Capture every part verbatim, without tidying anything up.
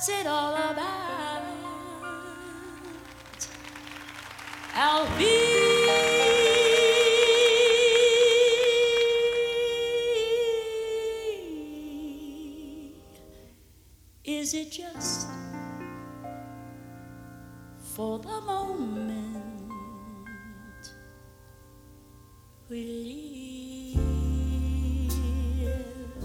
What's it all about? Alfie, is it just for the moment we live?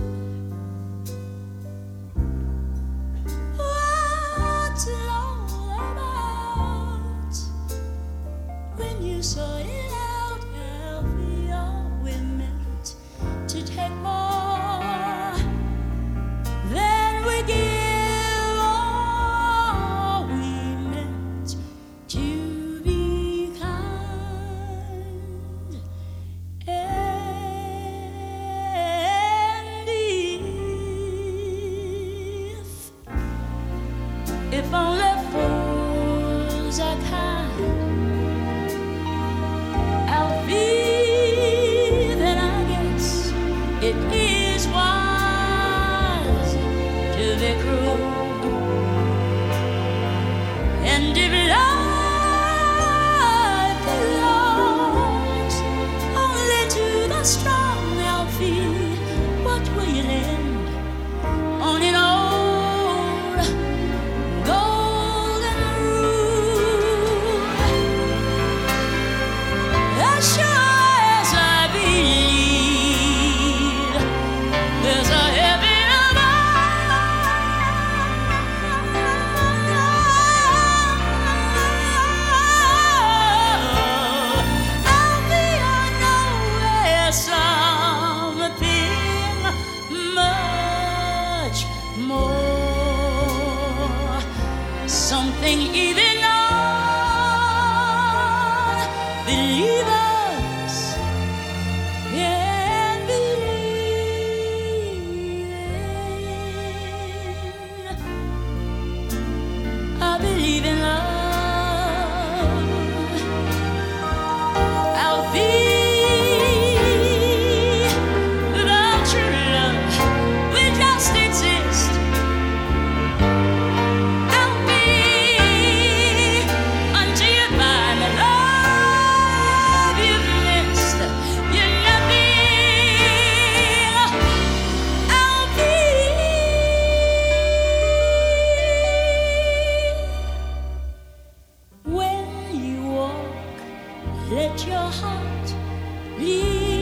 What's it all about? When you saw it out, Alfie, all we meant to take more than we give, all we meant to be kind. And if, if only fools are kind, it is wise to be cruel, and if life belongs only to the strong, Alfie, what will you lend on an old golden rule? As sure as I believe there's a heaven above, Alfie, I know there's something much more, something even unbelievers can believe in. I believe in love, Alfie, without true love we just exist. Alfie, until you find the love you've missed, you're nothing. Alfie, when you walk, let your heart lead.